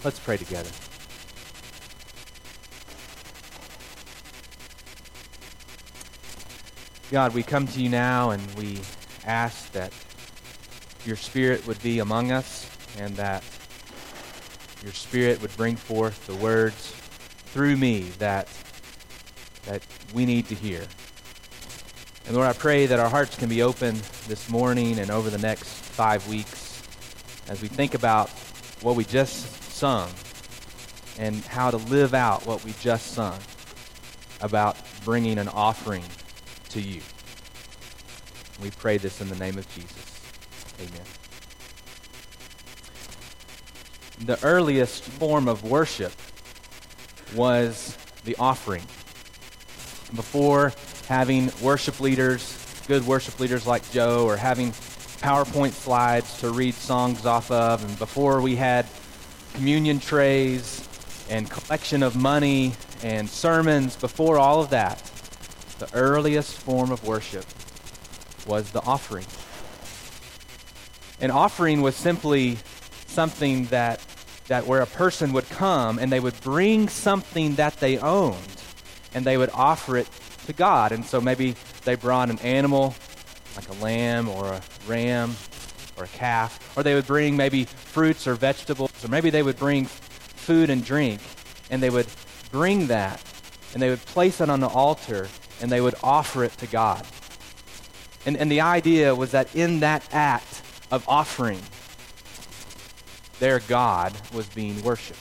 Let's pray together. God, we come to you now and we ask that your Spirit would be among us and that your Spirit would bring forth the words through me that we need to hear. And Lord, I pray that our hearts can be open this morning and over the next 5 weeks as we think about what we just sung and how to live out what we just sung about bringing an offering to you. We pray this in the name of Jesus. Amen. The earliest form of worship was the offering. Before having worship leaders, good worship leaders like Joe, or having PowerPoint slides to read songs off of, and before we had communion trays and collection of money and sermons, before all of that, the earliest form of worship was the offering. An offering was simply something that where a person would come and they would bring something that they owned and they would offer it to God. And so maybe they brought an animal, like a lamb or a ram or a calf, or they would bring maybe fruits or vegetables, or maybe they would bring food and drink, and they would bring that, and they would place it on the altar, and they would offer it to God. And the idea was that in that act of offering, their God was being worshipped.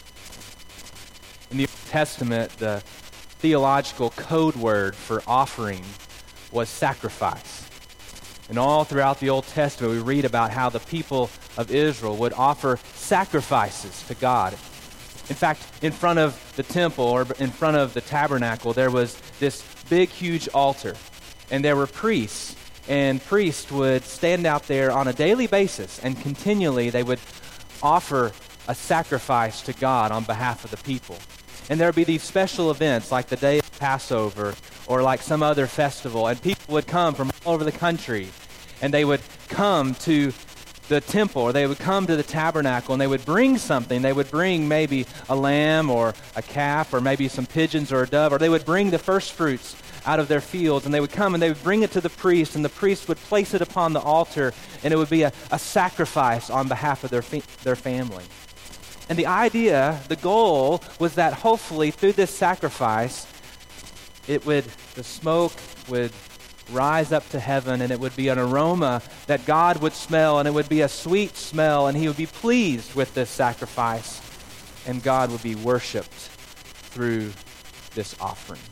In the Old Testament, the theological code word for offering was sacrifice. And all throughout the Old Testament, we read about how the people of Israel would offer sacrifices to God. In fact, in front of the temple or in front of the tabernacle, there was this big, huge altar. And there were priests, and priests would stand out there on a daily basis, and continually they would offer a sacrifice to God on behalf of the people. And there would be these special events like the day of Passover or like some other festival, and people would come from all over the country, and they would come to the temple, or they would come to the tabernacle, and they would bring something. They would bring maybe a lamb or a calf or maybe some pigeons or a dove, or they would bring the first fruits out of their fields, and they would come and they would bring it to the priest, and the priest would place it upon the altar, and it would be a sacrifice on behalf of their family. And the idea, the goal, was that hopefully through this sacrifice, the smoke would rise up to heaven, and it would be an aroma that God would smell, and it would be a sweet smell, and he would be pleased with this sacrifice, and God would be worshipped through this offering.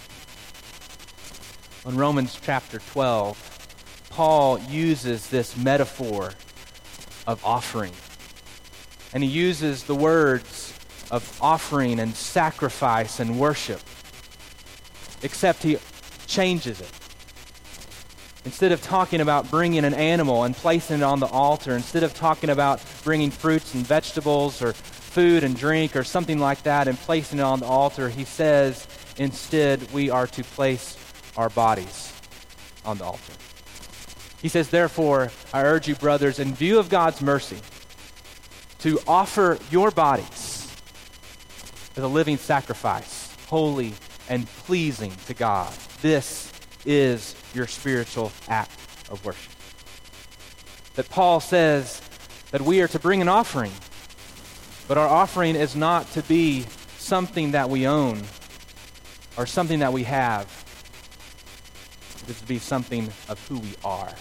In Romans chapter 12, Paul uses this metaphor of offering. And he uses the words of offering and sacrifice and worship, except he changes it. Instead of talking about bringing an animal and placing it on the altar, instead of talking about bringing fruits and vegetables or food and drink or something like that and placing it on the altar, he says instead we are to place our bodies on the altar. He says, therefore, I urge you, brothers, in view of God's mercy, to offer your bodies as a living sacrifice, holy and pleasing to God. This is your spiritual act of worship. That Paul says that we are to bring an offering, but our offering is not to be something that we own or something that we have. It is to be something of who we are.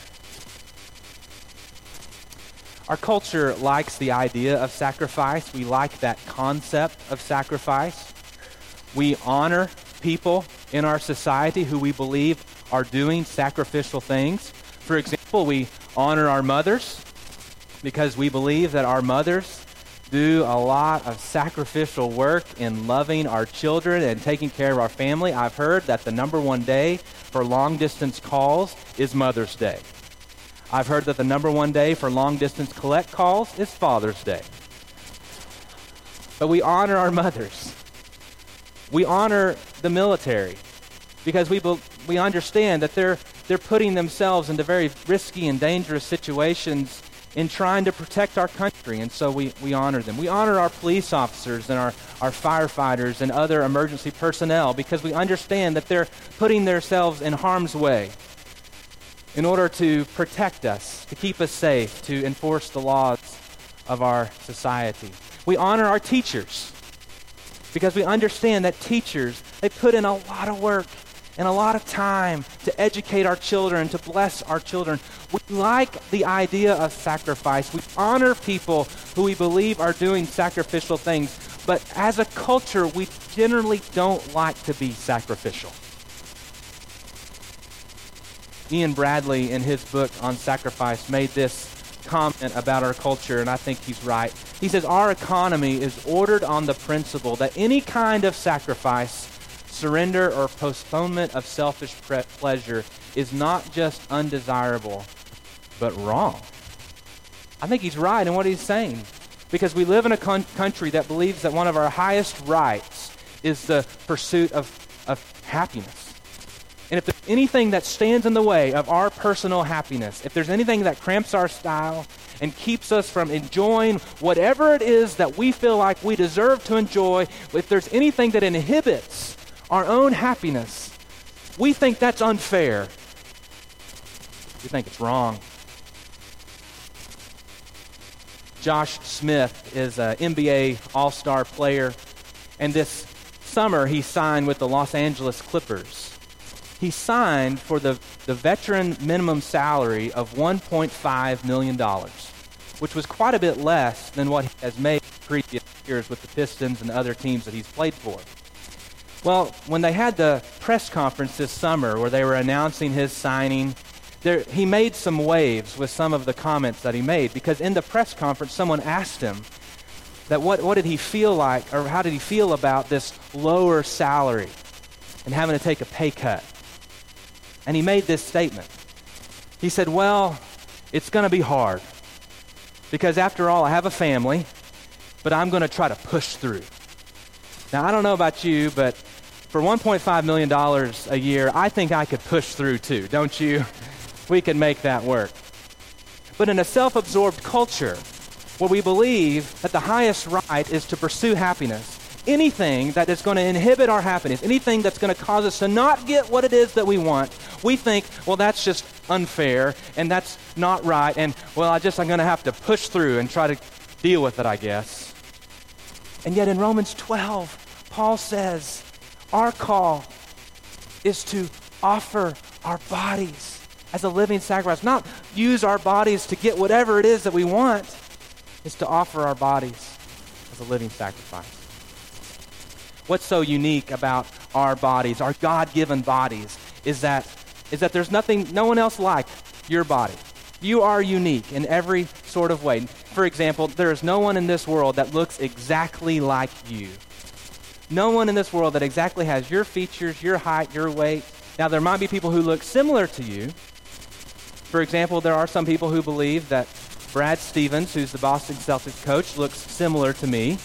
Our culture likes the idea of sacrifice. We like that concept of sacrifice. We honor people in our society who we believe are doing sacrificial things. For example, we honor our mothers because we believe that our mothers do a lot of sacrificial work in loving our children and taking care of our family. I've heard that the number one day for long-distance calls is Mother's Day. I've heard that the number one day for long-distance collect calls is Father's Day. But we honor our mothers. We honor the military because we understand that they're putting themselves into very risky and dangerous situations in trying to protect our country, and so we honor them. We honor our police officers and our firefighters and other emergency personnel because we understand that they're putting themselves in harm's way in order to protect us, to keep us safe, to enforce the laws of our society. We honor our teachers because we understand that teachers, they put in a lot of work and a lot of time to educate our children, to bless our children. We like the idea of sacrifice. We honor people who we believe are doing sacrificial things, but as a culture, we generally don't like to be sacrificial. Ian Bradley, in his book on sacrifice, made this comment about our culture, and I think he's right. He says, our economy is ordered on the principle that any kind of sacrifice, surrender, or postponement of selfish pleasure is not just undesirable, but wrong. I think he's right in what he's saying, because we live in a country that believes that one of our highest rights is the pursuit of happiness. And if there's anything that stands in the way of our personal happiness, if there's anything that cramps our style and keeps us from enjoying whatever it is that we feel like we deserve to enjoy, if there's anything that inhibits our own happiness, we think that's unfair. We think it's wrong. Josh Smith is an NBA All-Star player, and this summer he signed with the Los Angeles Clippers. He signed for the veteran minimum salary of $1.5 million, which was quite a bit less than what he has made previous years with the Pistons and other teams that he's played for. Well, when they had the press conference this summer where they were announcing his signing, he made some waves with some of the comments that he made, because in the press conference someone asked him that what did he feel like, or how did he feel about this lower salary and having to take a pay cut. And he made this statement. He said, well, it's going to be hard because after all, I have a family, but I'm going to try to push through. Now, I don't know about you, but for $1.5 million a year, I think I could push through too, don't you? We can make that work. But in a self-absorbed culture where we believe that the highest right is to pursue happiness, anything that is going to inhibit our happiness, anything that's going to cause us to not get what it is that we want, we think, well, that's just unfair and that's not right, and well, I'm going to have to push through and try to deal with it, I guess. And yet in Romans 12, Paul says our call is to offer our bodies as a living sacrifice, not use our bodies to get whatever it is that we want. It's to offer our bodies as a living sacrifice. What's so unique about our bodies, our God-given bodies, is that there's no one else like your body. You are unique in every sort of way. For example, there is no one in this world that looks exactly like you. No one in this world that exactly has your features, your height, your weight. Now, there might be people who look similar to you. For example, there are some people who believe that Brad Stevens, who's the Boston Celtics coach, looks similar to me.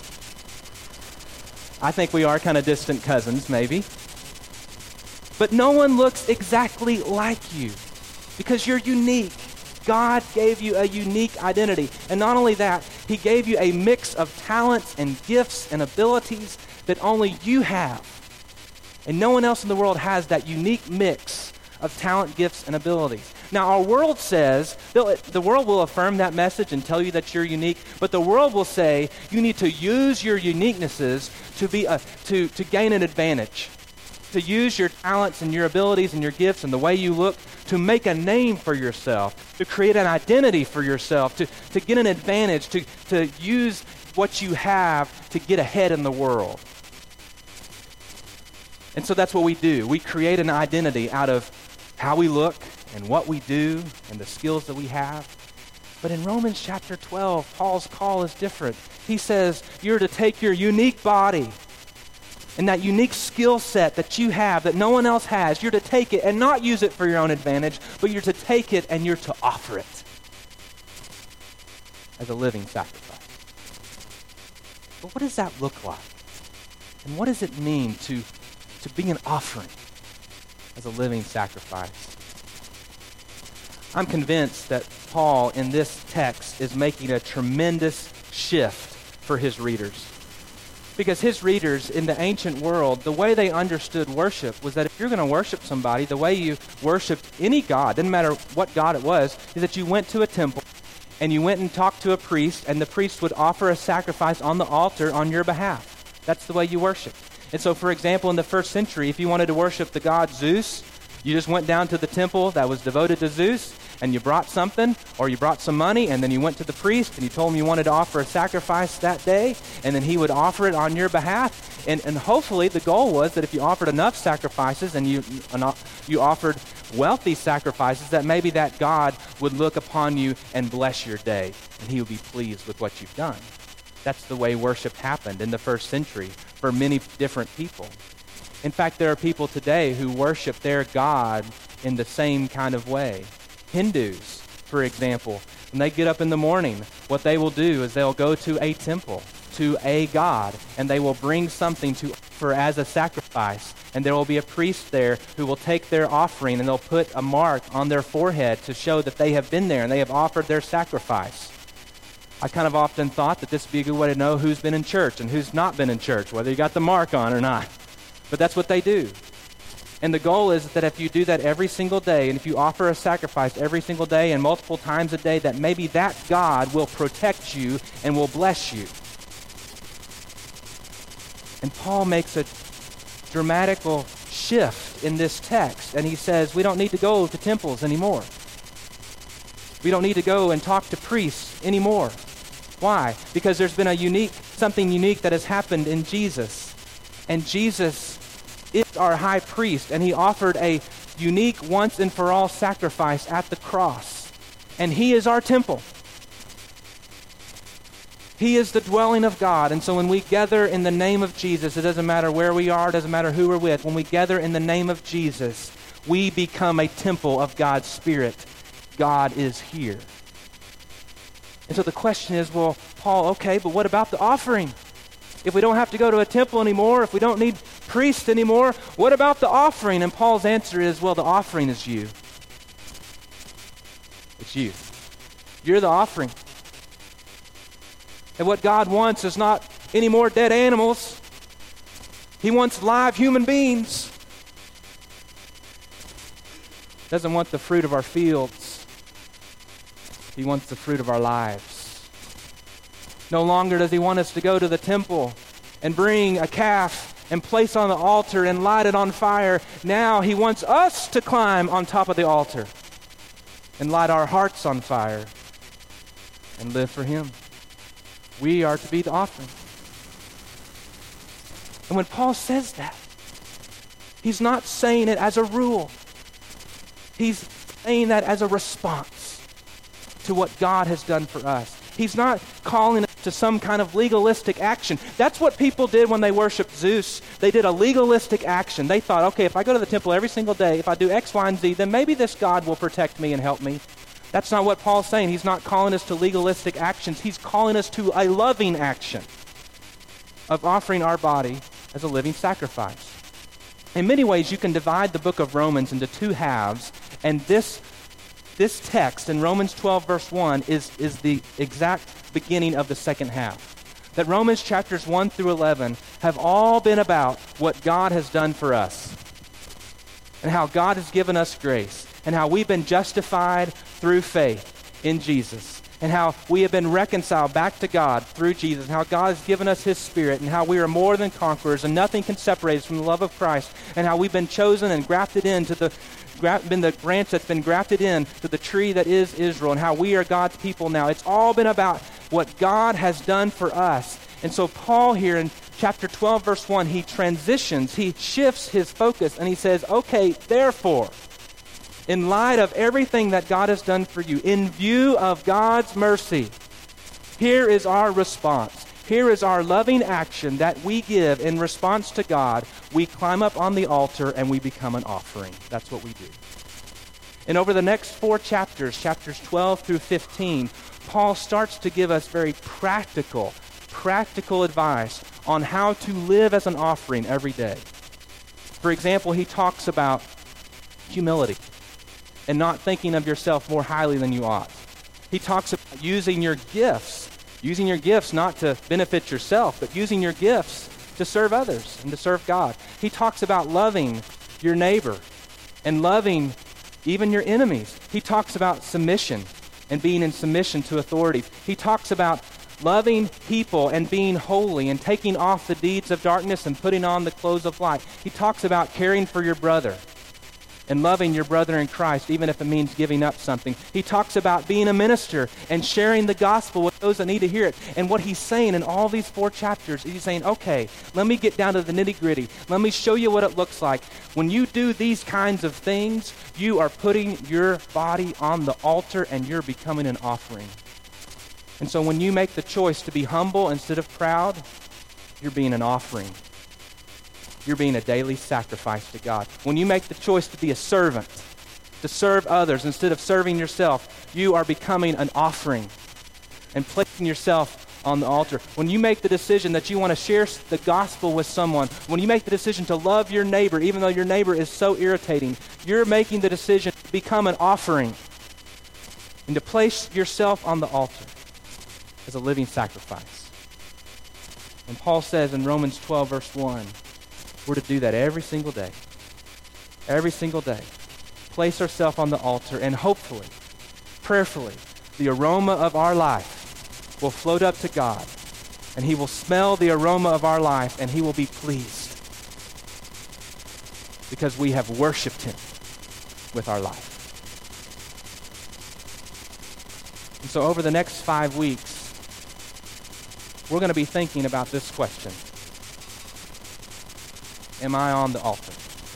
I think we are kind of distant cousins, maybe. But no one looks exactly like you because you're unique. God gave you a unique identity. And not only that, he gave you a mix of talents and gifts and abilities that only you have. And no one else in the world has that unique mix of talent, gifts, and abilities. Now, our world says, the world will affirm that message and tell you that you're unique, but the world will say you need to use your uniquenesses to gain an advantage, to use your talents and your abilities and your gifts and the way you look to make a name for yourself, to create an identity for yourself, to get an advantage, to use what you have to get ahead in the world. And so that's what we do. We create an identity out of how we look and what we do and the skills that we have. But in Romans chapter 12, Paul's call is different. He says you're to take your unique body and that unique skill set that you have that no one else has, you're to take it and not use it for your own advantage, but you're to take it and you're to offer it as a living sacrifice. But what does that look like? And what does it mean to be an offering as a living sacrifice? I'm convinced that Paul in this text is making a tremendous shift for his readers. Because his readers in the ancient world, the way they understood worship was that if you're going to worship somebody, the way you worshiped any god, didn't matter what god it was, is that you went to a temple and you went and talked to a priest, and the priest would offer a sacrifice on the altar on your behalf. That's the way you worshiped. And so, for example, in the first century, if you wanted to worship the god Zeus, you just went down to the temple that was devoted to Zeus, and you brought something, or you brought some money, and then you went to the priest, and you told him you wanted to offer a sacrifice that day, and then he would offer it on your behalf. And hopefully the goal was that if you offered enough sacrifices, and you offered wealthy sacrifices, that maybe that God would look upon you and bless your day, and he would be pleased with what you've done. That's the way worship happened in the first century for many different people. In fact, there are people today who worship their God in the same kind of way. Hindus, for example, when they get up in the morning, what they will do is they'll go to a temple, to a god, and they will bring something to offer as a sacrifice. And there will be a priest there who will take their offering and they'll put a mark on their forehead to show that they have been there and they have offered their sacrifice. I kind of often thought that this would be a good way to know who's been in church and who's not been in church, whether you got the mark on or not. But that's what they do. And the goal is that if you do that every single day, and if you offer a sacrifice every single day and multiple times a day, that maybe that God will protect you and will bless you. And Paul makes a dramatical shift in this text, and he says we don't need to go to temples anymore. We don't need to go and talk to priests anymore. Why? Because there's been something unique that has happened in Jesus. And Jesus is our high priest, and he offered a unique once and for all sacrifice at the cross. And he is our temple. He is the dwelling of God. And so when we gather in the name of Jesus, it doesn't matter where we are, it doesn't matter who we're with. When we gather in the name of Jesus, we become a temple of God's Spirit. God is here. And so the question is, well, Paul, okay, but what about the offering? If we don't have to go to a temple anymore, if we don't need priests anymore, what about the offering? And Paul's answer is, well, the offering is you. It's you. You're the offering. And what God wants is not any more dead animals. He wants live human beings. He doesn't want the fruit of our fields. He wants the fruit of our lives. No longer does he want us to go to the temple and bring a calf and place on the altar and light it on fire. Now he wants us to climb on top of the altar and light our hearts on fire and live for him. We are to be the offering. And when Paul says that, he's not saying it as a rule. He's saying that as a response to what God has done for us. He's not calling it to some kind of legalistic action. That's what people did when they worshiped Zeus. They did a legalistic action. They thought, okay, if I go to the temple every single day, if I do X, Y, and Z, then maybe this God will protect me and help me. That's not what Paul's saying. He's not calling us to legalistic actions. He's calling us to a loving action of offering our body as a living sacrifice. In many ways, you can divide the book of Romans into two halves, and this text in Romans 12, verse 1 is the exact beginning of the second half. That Romans chapters 1 through 11 have all been about what God has done for us and how God has given us grace and how we've been justified through faith in Jesus and how we have been reconciled back to God through Jesus and how God has given us his Spirit and how we are more than conquerors and nothing can separate us from the love of Christ and how we've been chosen and grafted into been the branch that's been grafted in to the tree that is Israel and how we are God's people now. It's all been about what God has done for us. And so Paul here in chapter 12, verse 1, he transitions, he shifts his focus and he says, okay, therefore, in light of everything that God has done for you, in view of God's mercy, here is our response. Here is our loving action that we give in response to God. We climb up on the altar and we become an offering. That's what we do. And over the next 4 chapters, chapters 12 through 15, Paul starts to give us very practical advice on how to live as an offering every day. For example, he talks about humility. and not thinking of yourself more highly than you ought. He talks about using your gifts not to benefit yourself, but using your gifts to serve others and to serve God. He talks about loving your neighbor and loving even your enemies. He talks about submission and being in submission to authorities. He talks about loving people and being holy and taking off the deeds of darkness and putting on the clothes of light. He talks about caring for your brother and loving your brother in Christ, even if it means giving up something. He talks about being a minister and sharing the gospel with those that need to hear it. And what he's saying in all these 4 chapters, he's saying, okay, let me get down to the nitty-gritty. Let me show you what it looks like. When you do these kinds of things, you are putting your body on the altar and you're becoming an offering. And so when you make the choice to be humble instead of proud, you're being an offering. You're being a daily sacrifice to God. When you make the choice to be a servant, to serve others instead of serving yourself, you are becoming an offering and placing yourself on the altar. When you make the decision that you want to share the gospel with someone, when you make the decision to love your neighbor, even though your neighbor is so irritating, you're making the decision to become an offering and to place yourself on the altar as a living sacrifice. And Paul says in Romans 12, verse 1, we're to do that every single day. Every single day. Place ourselves on the altar, and hopefully, prayerfully, the aroma of our life will float up to God, and he will smell the aroma of our life, and he will be pleased because we have worshiped him with our life. And so over the next 5 weeks, we're going to be thinking about this question. Am I on the altar?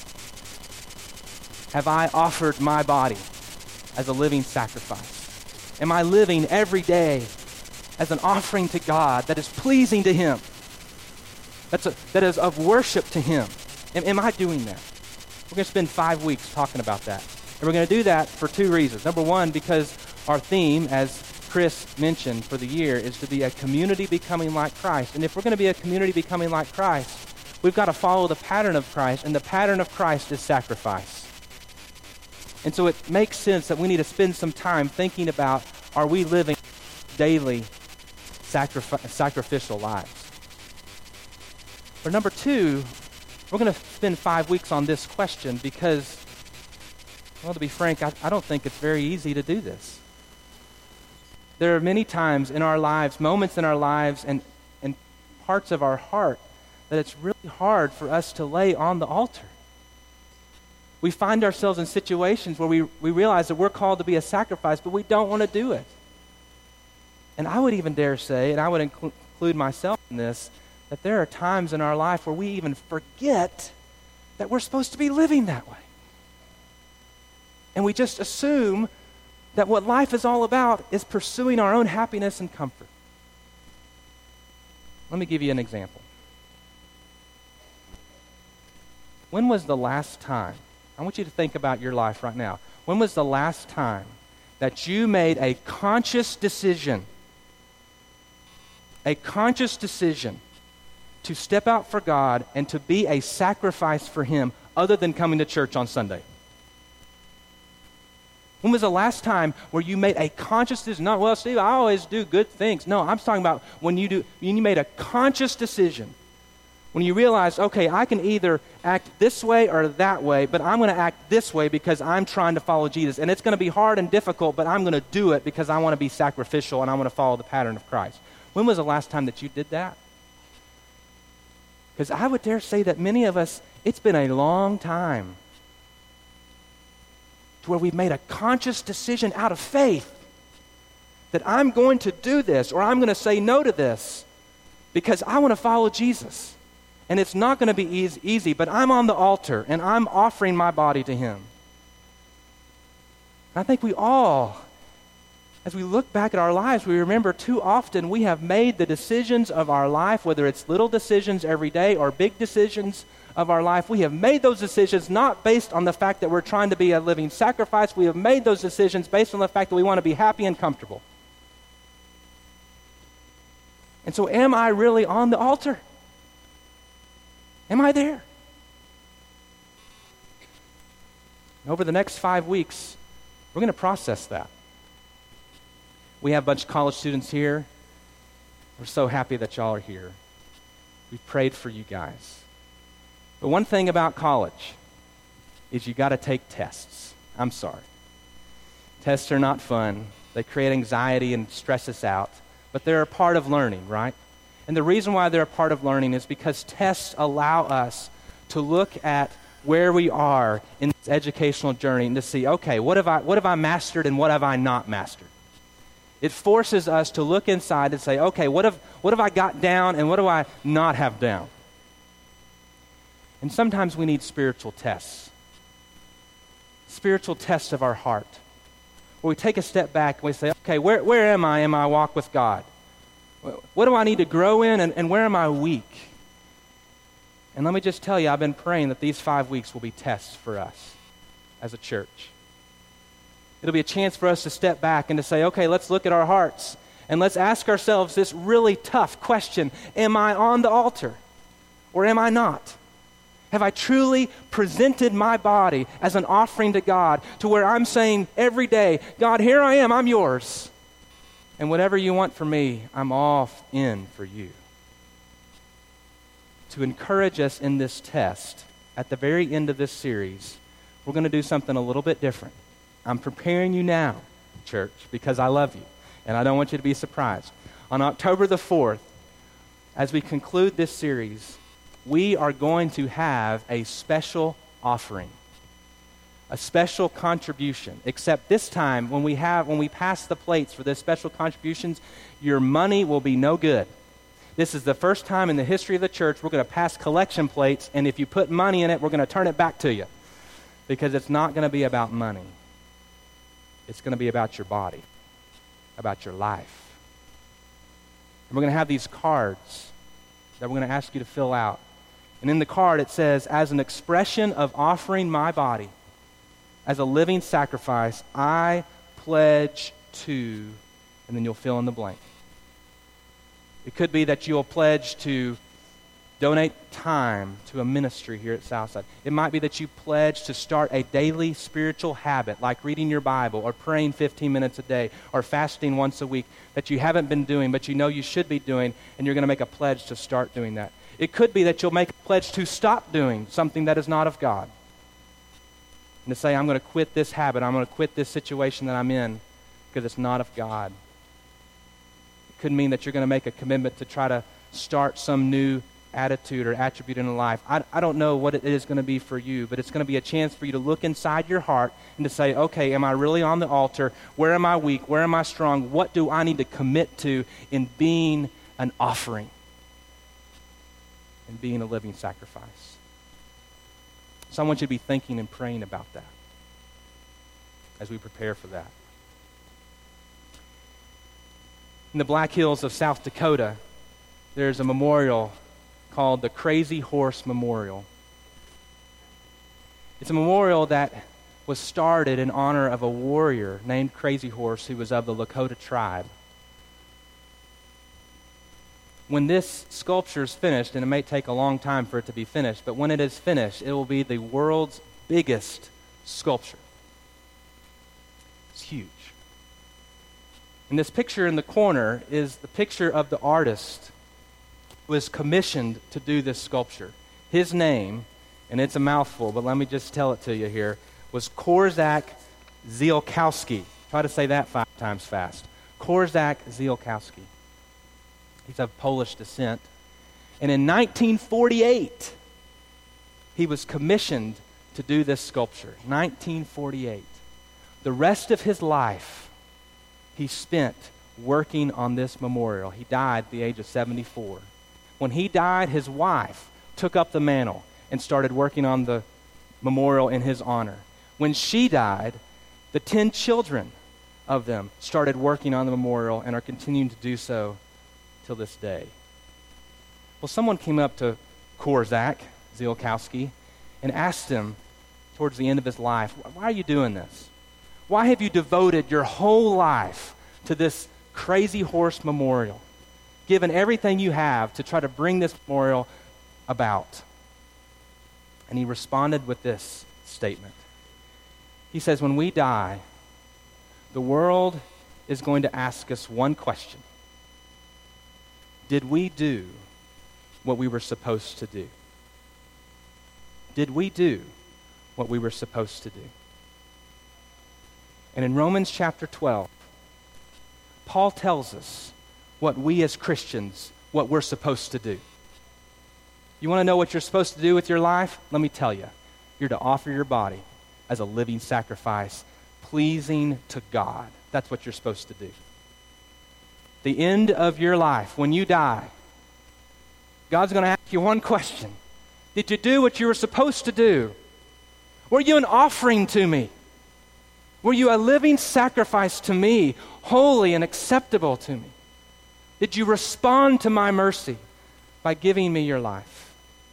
Have I offered my body as a living sacrifice? Am I living every day as an offering to God that is pleasing to him? That is of worship to him? Am I doing that? We're going to spend 5 weeks talking about that. And we're going to do that for 2 reasons. Number one, because our theme, as Chris mentioned for the year, is to be a community becoming like Christ. And if we're going to be a community becoming like Christ, we've got to follow the pattern of Christ, and the pattern of Christ is sacrifice. And so it makes sense that we need to spend some time thinking about, are we living daily sacrificial lives? But number two, we're going to spend 5 weeks on this question because, well, to be frank, I don't think it's very easy to do this. There are many times in our lives, moments in our lives, and parts of our heart that it's really hard for us to lay on the altar. We find ourselves in situations where we realize that we're called to be a sacrifice, but we don't want to do it. And I would even dare say, and I would include myself in this, that there are times in our life where we even forget that we're supposed to be living that way. And we just assume that what life is all about is pursuing our own happiness and comfort. Let me give you an example. When was the last time, I want you to think about your life right now. When was the last time that you made a conscious decision to step out for God and to be a sacrifice for him other than coming to church on Sunday? When was the last time where you made a conscious decision? Not, well, Steve, I always do good things. No, I'm talking about when you made a conscious decision. When you realize, okay, I can either act this way or that way, but I'm going to act this way because I'm trying to follow Jesus. And it's going to be hard and difficult, but I'm going to do it because I want to be sacrificial and I want to follow the pattern of Christ. When was the last time that you did that? Because I would dare say that many of us, it's been a long time to where we've made a conscious decision out of faith that I'm going to do this or I'm going to say no to this because I want to follow Jesus. And it's not going to be easy, but I'm on the altar and I'm offering my body to him. And I think we all, as we look back at our lives, we remember too often we have made the decisions of our life, whether it's little decisions every day or big decisions of our life, we have made those decisions not based on the fact that we're trying to be a living sacrifice. We have made those decisions based on the fact that we want to be happy and comfortable. And so am I really on the altar? Am I there? Over the next 5 weeks, We're going to process that. We have a bunch of college students here. We're so happy that y'all are here. We've prayed for you guys. But one thing about college is you got to take tests. I'm sorry. Tests are not fun. They create anxiety and stress us out. But they're a part of learning, right? And the reason why they're a part of learning is because tests allow us to look at where we are in this educational journey and to see, okay, what have I mastered and what have I not mastered? It forces us to look inside and say, okay, what have I got down and what do I not have down? And sometimes we need spiritual tests. Spiritual tests of our heart. Where we take a step back and we say, okay, where am I in my walk with God? What do I need to grow in and where am I weak? And let me just tell you, I've been praying that these 5 weeks will be tests for us as a church. It'll be a chance for us to step back and to say, okay, let's look at our hearts and let's ask ourselves this really tough question. Am I on the altar or am I not? Have I truly presented my body as an offering to God to where I'm saying every day, God, here I am, I'm yours. And whatever you want from me, I'm all in for you. To encourage us in this test, at the very end of this series, we're going to do something a little bit different. I'm preparing you now, church, because I love you, and I don't want you to be surprised. On October the 4th, as we conclude this series, we are going to have a special offering, a special contribution, except this time when we pass the plates for this special contributions, your money will be no good. This is the first time in the history of the church we're going to pass collection plates, and if you put money in it, we're going to turn it back to you, because it's not going to be about money. It's going to be about your body, about your life. And we're going to have these cards that we're going to ask you to fill out. And in the card it says, as an expression of offering my body as a living sacrifice, I pledge to, and then you'll fill in the blank. It could be that you'll pledge to donate time to a ministry here at Southside. It might be that you pledge to start a daily spiritual habit like reading your Bible or praying 15 minutes a day or fasting once a week that you haven't been doing but you know you should be doing, and you're going to make a pledge to start doing that. It could be that you'll make a pledge to stop doing something that is not of God and to say, I'm going to quit this habit, I'm going to quit this situation that I'm in because it's not of God. It could mean that you're going to make a commitment to try to start some new attitude or attribute in life. I don't know what it is going to be for you, but it's going to be a chance for you to look inside your heart and to say, okay, am I really on the altar? Where am I weak? Where am I strong? What do I need to commit to in being an offering and being a living sacrifice? So I want you to be thinking and praying about that as we prepare for that. In the Black Hills of South Dakota, there's a memorial called the Crazy Horse Memorial. It's a memorial that was started in honor of a warrior named Crazy Horse who was of the Lakota tribe. When this sculpture is finished, and it may take a long time for it to be finished, but when it is finished, it will be the world's biggest sculpture. It's huge. And this picture in the corner is the picture of the artist who was commissioned to do this sculpture. His name, and it's a mouthful, but let me just tell it to you here, was Korczak Ziolkowski. Try to say that 5 times fast. Korczak Ziolkowski. He's of Polish descent. And in 1948, he was commissioned to do this sculpture. 1948. The rest of his life, he spent working on this memorial. He died at the age of 74. When he died, his wife took up the mantle and started working on the memorial in his honor. When she died, the 10 children of them started working on the memorial and are continuing to do so till this day. Well, someone came up to Korczak Ziolkowski and asked him towards the end of his life, why are you doing this? Why have you devoted your whole life to this Crazy Horse Memorial, given everything you have to try to bring this memorial about? And he responded with this statement. He says, when we die, The world is going to ask us one question. Did we do what we were supposed to do? Did we do what we were supposed to do? And in Romans chapter 12, Paul tells us what we as Christians, what we're supposed to do. You want to know what you're supposed to do with your life? Let me tell you. You're to offer your body as a living sacrifice, pleasing to God. That's what you're supposed to do. The end of your life, when you die, God's going to ask you one question. Did you do what you were supposed to do? Were you an offering to me? Were you a living sacrifice to me, holy and acceptable to me? Did you respond to my mercy by giving me your life?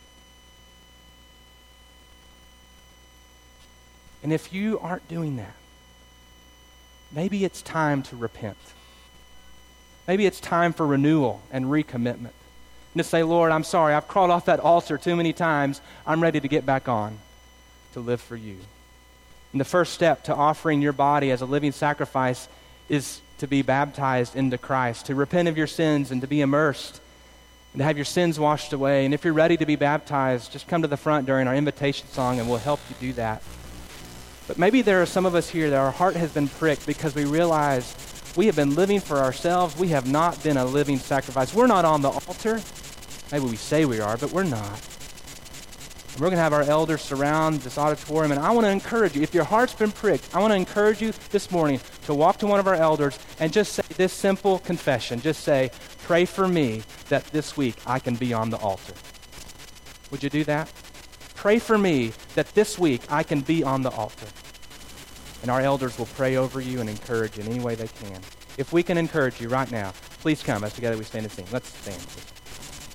And if you aren't doing that, maybe it's time to repent. Maybe it's time for renewal and recommitment. And to say, Lord, I'm sorry, I've crawled off that altar too many times. I'm ready to get back on to live for you. And the first step to offering your body as a living sacrifice is to be baptized into Christ, to repent of your sins and to be immersed and to have your sins washed away. And if you're ready to be baptized, just come to the front during our invitation song and we'll help you do that. But maybe there are some of us here that our heart has been pricked because we realize we have been living for ourselves. We have not been a living sacrifice. We're not on the altar. Maybe we say we are, but we're not. And we're going to have our elders surround this auditorium, and I want to encourage you, if your heart's been pricked, I want to encourage you this morning to walk to one of our elders and just say this simple confession. Just say, pray for me that this week I can be on the altar. Would you do that? Pray for me that this week I can be on the altar. And our elders will pray over you and encourage you in any way they can. If we can encourage you right now, please come as together we stand and sing. Let's stand.